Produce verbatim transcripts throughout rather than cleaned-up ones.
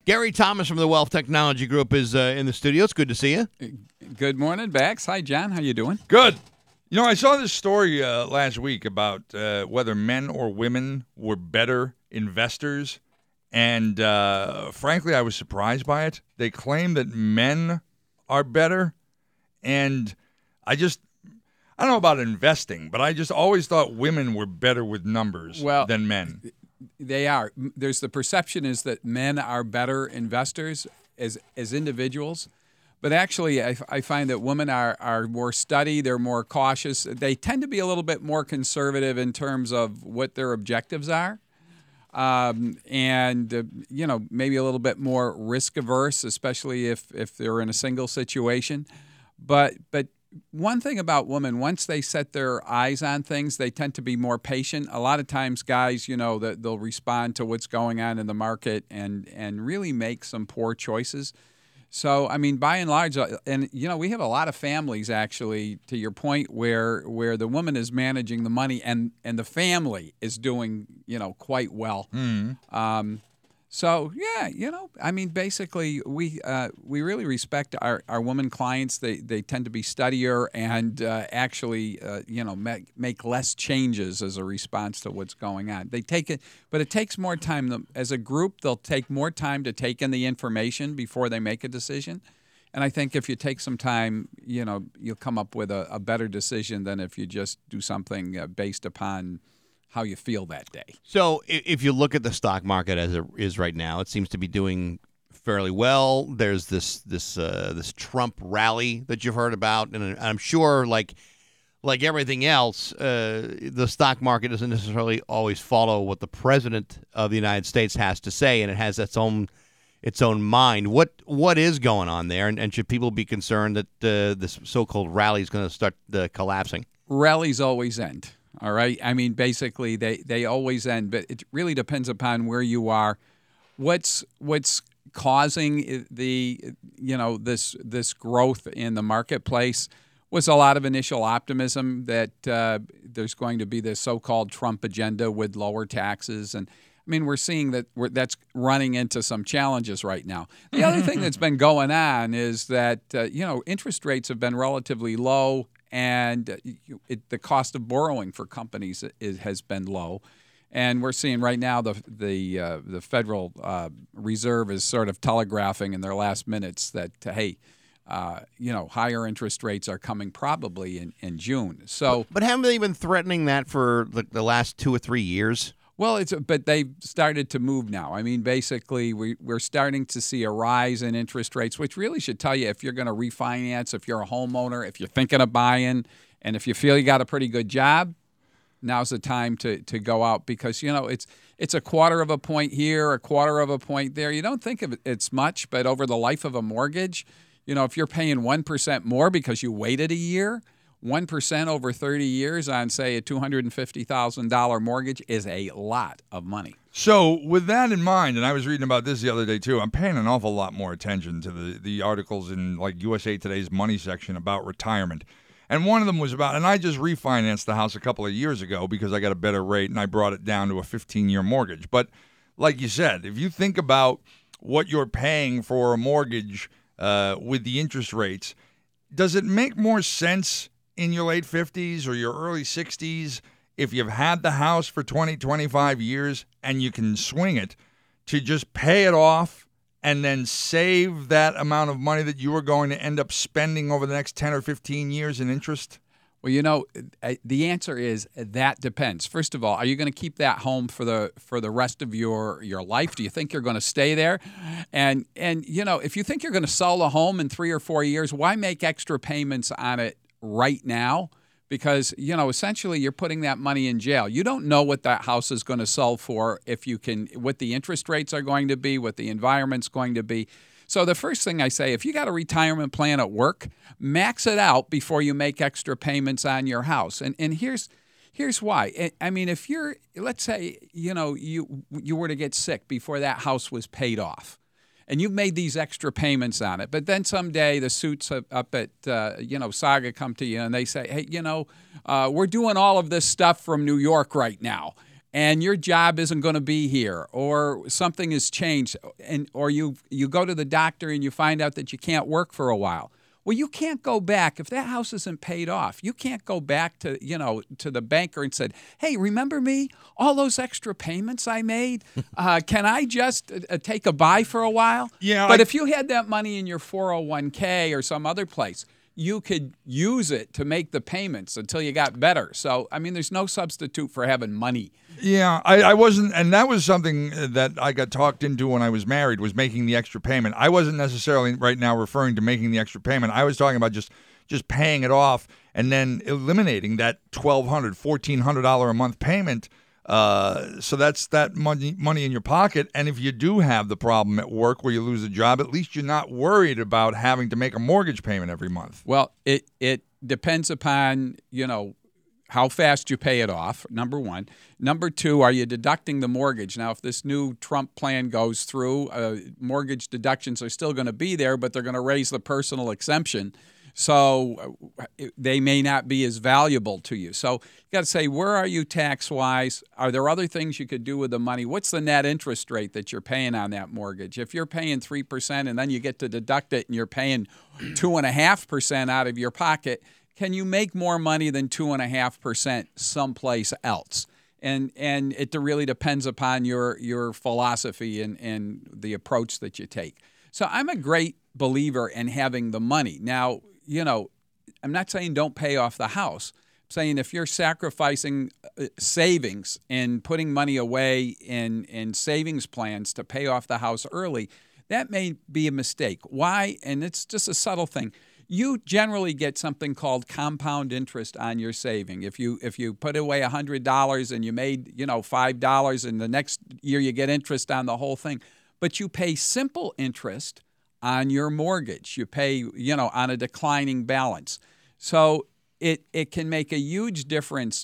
Gary Thomas from the Wealth Technology Group is uh, in the studio. It's good to see you. Good morning, Bax. Hi, John. How you doing? Good. You know, I saw this story uh, last week about uh, whether men or women were better investors, and uh, frankly, I was surprised by it. They claim that men are better, and I just, I don't know about investing, but I just always thought women were better with numbers well, than men. They are. There's the perception is that men are better investors as as individuals. But actually, I, I find that women are, are more studied, they're more cautious. They tend to be a little bit more conservative in terms of what their objectives are. Um, and, uh, you know, maybe a little bit more risk averse, especially if, if they're in a single situation. But but one thing about women, once they set their eyes on things, they tend to be more patient. A lot of times guys, you know, that they'll respond to what's going on in the market and, and really make some poor choices. So, I mean, by and large, and, you know, we have a lot of families, actually, to your point, where where the woman is managing the money and, and the family is doing, you know, quite well. Mm-hmm. Um, so, yeah, you know, I mean, basically, we uh, we really respect our, our women clients. They they tend to be steadier and uh, actually, uh, you know, make, make less changes as a response to what's going on. They take it, but it takes more time. As a group, they'll take more time to take in the information before they make a decision. And I think if you take some time, you know, you'll come up with a, a better decision than if you just do something uh, based upon how you feel that day. So if you look at the stock market as it is right now, it seems to be doing fairly well. There's this this uh, this Trump rally that you've heard about, and I'm sure, like like everything else, uh, the stock market doesn't necessarily always follow what the president of the United States has to say, and it has its own its own mind. What what is going on there, and, and should people be concerned that uh, this so-called rally is going to start uh, collapsing? Rallies always end. All right. I mean, basically, they, they always end, but it really depends upon where you are. What's what's causing the you know this this growth in the marketplace was a lot of initial optimism that uh, there's going to be this so-called Trump agenda with lower taxes, and I mean, we're seeing that we're, that's running into some challenges right now. The other thing that's been going on is that uh, you know interest rates have been relatively low. And it, the cost of borrowing for companies is, has been low, and we're seeing right now the the uh, the Federal uh, Reserve is sort of telegraphing in their last minutes that uh, hey, uh, you know, higher interest rates are coming probably in, in June. So, but, but haven't they been threatening that for the, the last two or three years? Well, it's but they've started to move now. I mean, basically, we, we're starting to see a rise in interest rates, which really should tell you if you're going to refinance, if you're a homeowner, if you're thinking of buying, and if you feel you got a pretty good job, now's the time to, to go out because, you know, it's it's a quarter of a point here, a quarter of a point there. You don't think of it, it's much, but over the life of a mortgage, you know, if you're paying one percent more because you waited a year, one percent over thirty years on, say, a two hundred fifty thousand dollars mortgage is a lot of money. So with that in mind, and I was reading about this the other day too, I'm paying an awful lot more attention to the, the articles in like U S A Today's Money section about retirement. And one of them was about, and I just refinanced the house a couple of years ago because I got a better rate and I brought it down to a fifteen-year mortgage. But like you said, if you think about what you're paying for a mortgage uh, with the interest rates, does it make more sense in your late fifties or your early sixties, if you've had the house for twenty, twenty-five years and you can swing it, to just pay it off and then save that amount of money that you are going to end up spending over the next ten or fifteen years in interest? Well, you know, the answer is that depends. First of all, are you going to keep that home for the for the rest of your, your life? Do you think you're going to stay there? And, and you know, if you think you're going to sell the home in three or four years, why make extra payments on it right now? Because, you know, essentially you're putting that money in jail. You don't know what that house is going to sell for, if you can, what the interest rates are going to be, what the environment's going to be. So the first thing I say, if you got a retirement plan at work, max it out before you make extra payments on your house. And and here's here's why. I mean, if you're, let's say, you know, you you were to get sick before that house was paid off, and you've made these extra payments on it, but then someday the suits up at, uh, you know, Saga come to you and they say, hey, you know, uh, we're doing all of this stuff from New York right now. and your job isn't going to be here, or something has changed, and or you you go to the doctor and you find out that you can't work for a while. Well, you can't go back if that house isn't paid off. You can't go back to you know to the banker and said, "Hey, remember me? All those extra payments I made? Uh, can I just uh, take a buy for a while?" Yeah, But I- if you had that money in your four oh one k or some other place, you could use it to make the payments until you got better. So, I mean, there's no substitute for having money. Yeah, I, I wasn't, and that was something that I got talked into when I was married, was making the extra payment. I wasn't necessarily right now referring to making the extra payment. I was talking about just just paying it off and then eliminating that twelve hundred dollars, fourteen hundred dollars a month payment. Uh, so that's that money money in your pocket. And if you do have the problem at work where you lose a job, at least you're not worried about having to make a mortgage payment every month. Well, it it depends upon, you know, how fast you pay it off, number one. Number two, are you deducting the mortgage? Now, if this new Trump plan goes through, uh, mortgage deductions are still going to be there, but they're going to raise the personal exemption. So uh, they may not be as valuable to you. So you got to say, where are you tax-wise? Are there other things you could do with the money? What's the net interest rate that you're paying on that mortgage? If you're paying three percent and then you get to deduct it and you're paying two point five percent out of your pocket, can you make more money than two point five percent someplace else? And and it really depends upon your your philosophy and, and the approach that you take. So I'm a great believer in having the money. Now, you know, I'm not saying don't pay off the house. I'm saying if you're sacrificing savings and putting money away in, in savings plans to pay off the house early, that may be a mistake. Why? And it's just a subtle thing. You generally get something called compound interest on your saving. If you if you put away one hundred dollars and you made, you know, five dollars, and the next year you get interest on the whole thing, but you pay simple interest on your mortgage. You pay, you know, on a declining balance. So it it can make a huge difference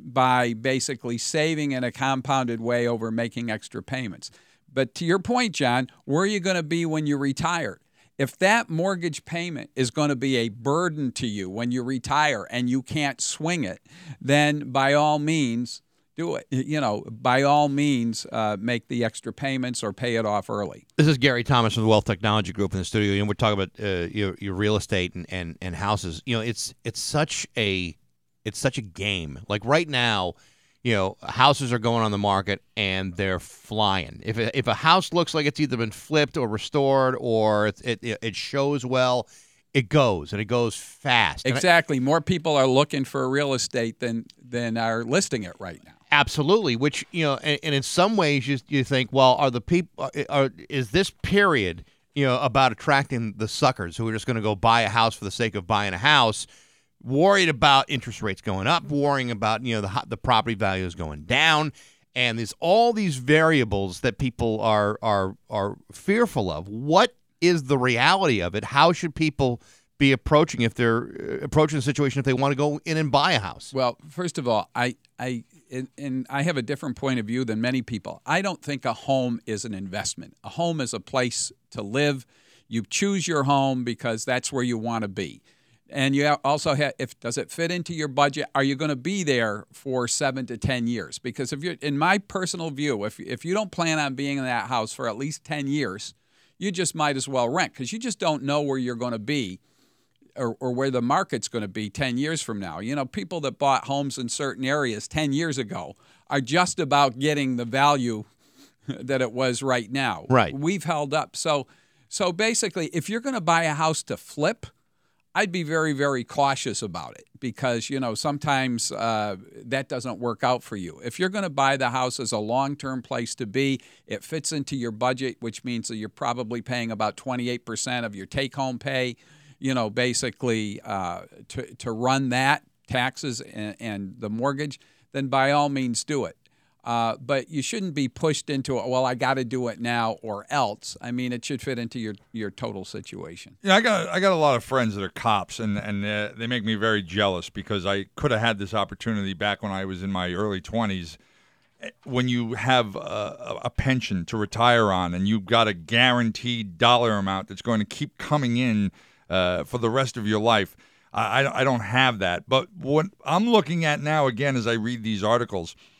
by basically saving in a compounded way over making extra payments. But to your point, John, where are you going to be when you retire? If that mortgage payment is going to be a burden to you when you retire and you can't swing it, then by all means, do it. You know, by all means, uh, make the extra payments or pay it off early. This is Gary Thomas from the Wealth Technology Group in the studio, and we're talking about uh, your your real estate and, and, and houses. You know, it's it's such a it's such a game. Like right now, you know, houses are going on the market and they're flying. If a, if a house looks like it's either been flipped or restored or it it, it shows well, it goes and it goes fast. Exactly. More people are looking for real estate than than are listing it right now. Absolutely, which, you know, and, and in some ways you you think, well, are the people are is this period, you know, about attracting the suckers who are just going to go buy a house for the sake of buying a house, worried about interest rates going up, worrying about, you know, the the property values going down, and there's all these variables that people are are are fearful of. What is the reality of it? How should people be approaching if they're approaching the situation if they want to go in and buy a house? Well, first of all, I I and, and I have a different point of view than many people. I don't think a home is an investment. A home is a place to live. You choose your home because that's where you want to be. And you also have, if does it fit into your budget? Are you going to be there for seven to ten years? Because if you're, in my personal view, if if you don't plan on being in that house for at least ten years, you just might as well rent because you just don't know where you're going to be or, or where the market's going to be ten years from now. You know, people that bought homes in certain areas ten years ago are just about getting the value that it was right now. Right. We've held up. So, so basically, if you're going to buy a house to flip, I'd be very, very cautious about it because, you know, sometimes uh, that doesn't work out for you. If you're going to buy the house as a long-term place to be, it fits into your budget, which means that you're probably paying about twenty-eight percent of your take-home pay, you know, basically uh, to, to run that, taxes and, and the mortgage, then by all means do it. Uh, but you shouldn't be pushed into it, well, I got to do it now or else. I mean, it should fit into your, your total situation. Yeah, I got I got a lot of friends that are cops, and and uh, they make me very jealous because I could have had this opportunity back when I was in my early twenties. When you have a, a pension to retire on, and you've got a guaranteed dollar amount that's going to keep coming in uh, for the rest of your life, I, I don't have that. But what I'm looking at now, again, as I read these articles,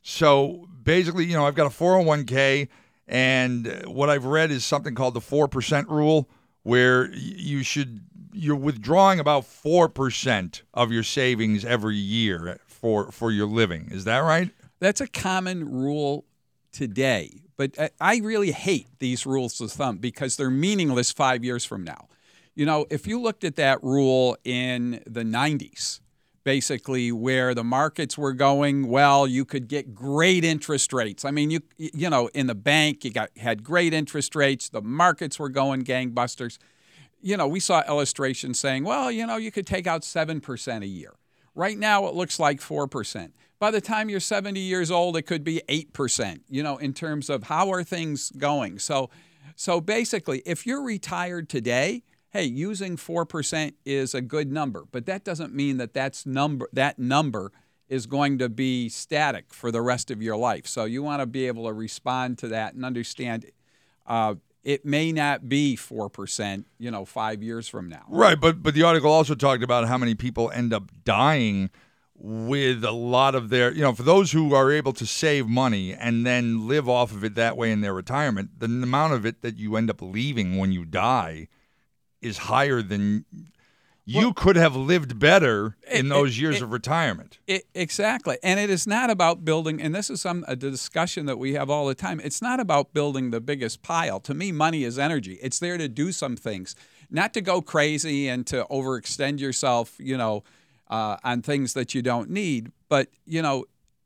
So basically, you know, I've got a four oh one k, and what I've read is something called the four percent rule, where you should you're withdrawing about four percent of your savings every year for for your living. Is that right? That's a common rule today, but I really hate these rules of thumb because they're meaningless five years from now. You know, if you looked at that rule in the nineties, basically where the markets were going, well, you could get great interest rates. I mean, you you know, in the bank, you got had great interest rates. The markets were going gangbusters. You know, we saw illustrations saying, well, you know, you could take out seven percent a year. Right now, it looks like four percent. By the time you're seventy years old, it could be eight percent, you know, in terms of how are things going. So, so basically, if you're retired today, hey, using four percent is a good number, but that doesn't mean that that's number, that number is going to be static for the rest of your life. So you want to be able to respond to that and understand uh, it may not be four percent, you know, five years from now. Right, but but the article also talked about how many people end up dying with a lot of their, you know, for those who are able to save money and then live off of it that way in their retirement, the amount of it that you end up leaving when you die is higher than you well, could have lived better in it, those years it, of retirement. It, exactly. And it is not about building, and this is some a discussion that we have all the time, it's not about building the biggest pile. To me, money is energy. It's there to do some things, not to go crazy and to overextend yourself, you know, uh, on things that you don't need. But, you know,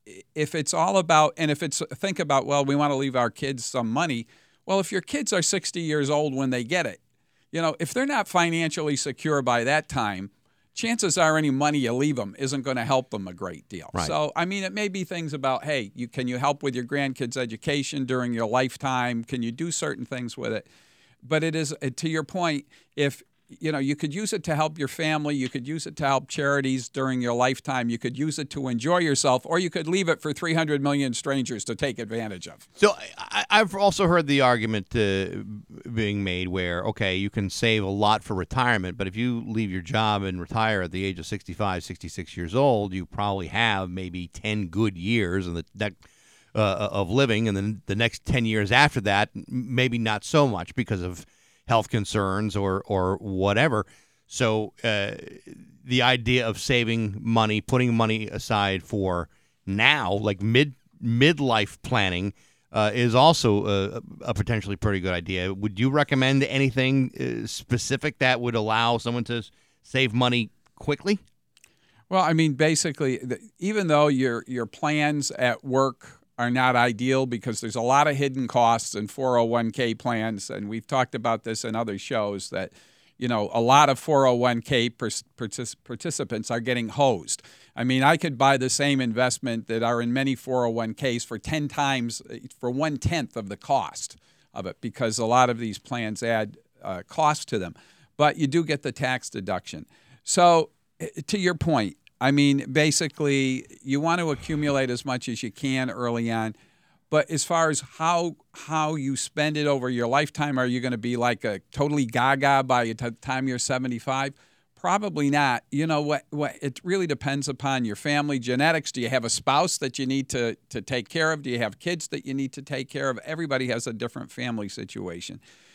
if it's all about, and if it's, think about, well, we want to leave our kids some money. Well, if your kids are sixty years old when they get it, you know, if they're not financially secure by that time, chances are any money you leave them isn't going to help them a great deal. Right. So, I mean, it may be things about, hey, you can you help with your grandkids' education during your lifetime? Can you do certain things with it? But it is, to your point, if, you know, you could use it to help your family, you could use it to help charities during your lifetime, you could use it to enjoy yourself, or you could leave it for three hundred million strangers to take advantage of. So I, I've also heard the argument uh, being made where, okay, you can save a lot for retirement, but if you leave your job and retire at the age of sixty-five, sixty-six years old, you probably have maybe ten good years in the that, uh, of living, and then the next ten years after that, maybe not so much because of health concerns or or whatever. So uh, the idea of saving money, putting money aside for now, like mid midlife planning, uh, is also a, a potentially pretty good idea. Would you recommend anything uh, specific that would allow someone to save money quickly? Well, I mean, basically, the, even though your your plans at work are not ideal because there's a lot of hidden costs in four oh one k plans, and we've talked about this in other shows that, you know, a lot of four oh one k partic- participants are getting hosed. I mean, I could buy the same investment that are in many four oh one k's for ten times, for one-tenth of the cost of it, because a lot of these plans add uh, cost to them. But you do get the tax deduction. So to your point, I mean, basically, you want to accumulate as much as you can early on. But as far as how how you spend it over your lifetime, are you going to be like a totally gaga by the time you're seventy-five? Probably not. You know what? What it really depends upon your family genetics. Do you have a spouse that you need to to take care of? Do you have kids that you need to take care of? Everybody has a different family situation.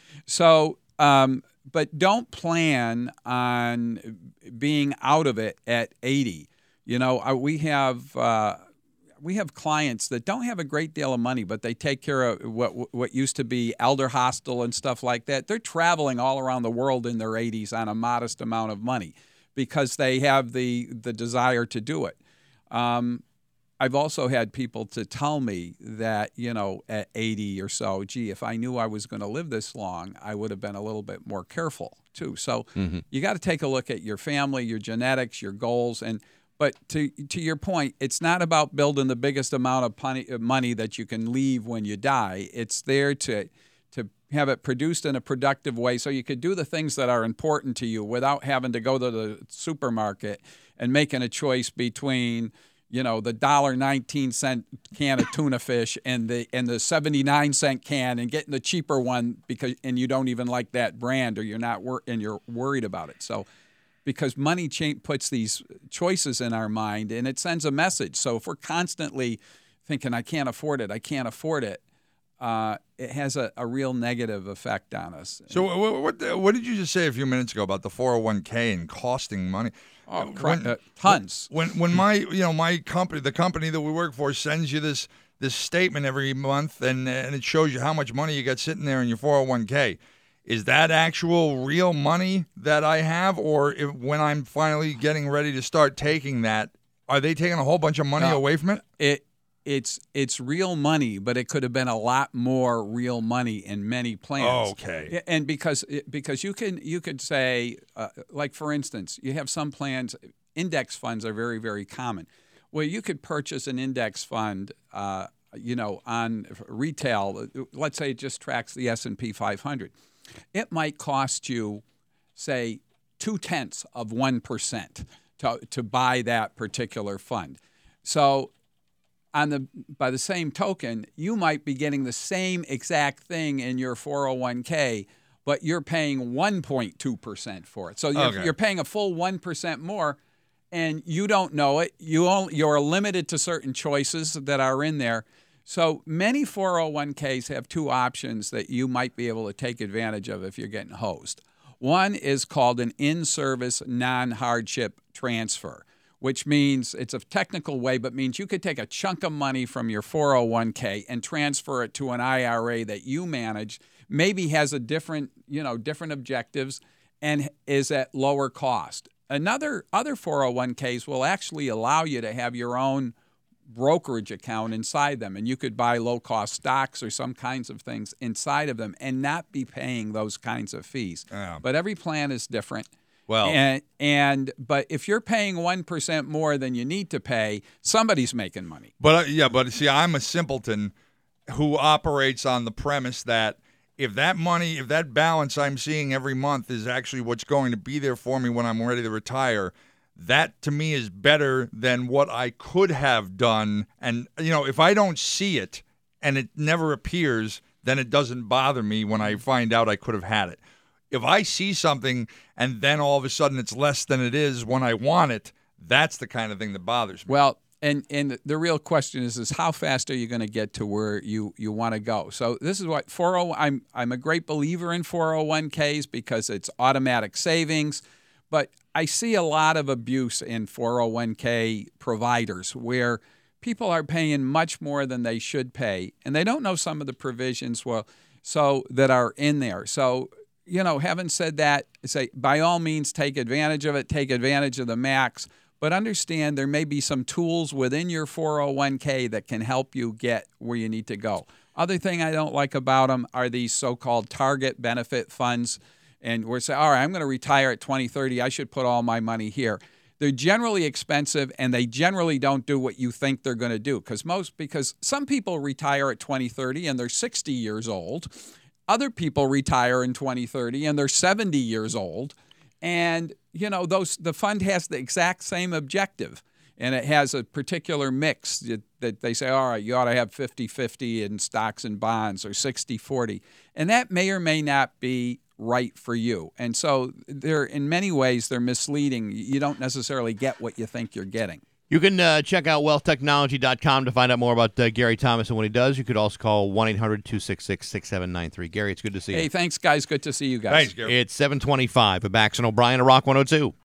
So, um, but don't plan on being out of it at eighty. You know, we have uh, we have clients that don't have a great deal of money, but they take care of what what used to be elder hostel and stuff like that. They're traveling all around the world in their eighties on a modest amount of money because they have the the desire to do it. Um, I've also had people to tell me that, you know, at eighty or so, gee, if I knew I was going to live this long, I would have been a little bit more careful too. So mm-hmm. you got to take a look at your family, your genetics, your goals. And but to to your point, it's not about building the biggest amount of money that you can leave when you die. It's there to to have it produced in a productive way so you could do the things that are important to you without having to go to the supermarket and making a choice between, you know, the one dollar and nineteen cents can of tuna fish and the and the seventy-nine cent can, and getting the cheaper one because and you don't even like that brand, or you're not wor- and you're worried about it. So because money cha- puts these choices in our mind and it sends a message. So if we're constantly thinking, I can't afford it, I can't afford it, uh, it has a, a real negative effect on us. So what, what what did you just say a few minutes ago about the four oh one k and costing money? Oh, when, uh, tons. When when my you know my company, the company that we work for, sends you this this statement every month, and and it shows you how much money you got sitting there in your four oh one k. Is that actual real money that I have, or if, when I'm finally getting ready to start taking that, are they taking a whole bunch of money No. away from it? It it's it's real money, but it could have been a lot more real money in many plans. Okay. And because because you can you could say uh, like for instance, you have some plans. Index funds are very very common. Well, you could purchase an index fund, uh, you know, on retail. Let's say it just tracks the S and P five hundred. It might cost you, say, two tenths of one percent to to buy that particular fund. So. On the by the same token, you might be getting the same exact thing in your four oh one k, but you're paying one point two percent for it. So you're, Okay. you're paying a full one percent more, and you don't know it. You only, you're limited to certain choices that are in there. So many four oh one k's have two options that you might be able to take advantage of if you're getting hosed. One is called an in-service non-hardship transfer, which means it's a technical way, but means you could take a chunk of money from your four oh one k and transfer it to an I R A that you manage, maybe has a different, you know, different objectives and is at lower cost. Another other four oh one k's will actually allow you to have your own brokerage account inside them, and you could buy low-cost stocks or some kinds of things inside of them and not be paying those kinds of fees. Yeah. But every plan is different. Well, And, and but if you're paying one percent more than you need to pay, somebody's making money. But uh, yeah, but see, I'm a simpleton who operates on the premise that if that money, if that balance I'm seeing every month is actually what's going to be there for me when I'm ready to retire, that to me is better than what I could have done. And, you know, if I don't see it and it never appears, then it doesn't bother me when I find out I could have had it. If I see something and then all of a sudden it's less than it is when I want it, that's the kind of thing that bothers me. Well, and and the real question is is how fast are you going to get to where you, you want to go? So this is what four oh I'm I'm a great believer in four oh one k's because it's automatic savings, but I see a lot of abuse in four oh one k providers where people are paying much more than they should pay, and they don't know some of the provisions well so that are in there. So you know, having said that, say by all means take advantage of it, take advantage of the max, but understand there may be some tools within your four oh one k that can help you get where you need to go. Other thing I don't like about them are these so-called target benefit funds, and we're saying, all right, I'm going to retire at twenty thirty, I should put all my money here. They're generally expensive, and they generally don't do what you think they're going to do, because most because some people retire at twenty thirty and they're sixty years old. Other people retire in twenty thirty and they're seventy years old. And, you know, those the fund has the exact same objective. And it has a particular mix that, that they say, all right, you ought to have fifty fifty in stocks and bonds or sixty forty. And that may or may not be right for you. And so they're in many ways, they're misleading. You don't necessarily get what you think you're getting. You can uh, check out wealth technology dot com to find out more about uh, Gary Thomas and what he does. You could also call one eight hundred two six six six seven nine three. Gary, it's good to see you. Hey, thanks, guys. Good to see you guys. Thanks, Gary. It's seven twenty-five. A Bax and O'Brien, a Rock one oh two.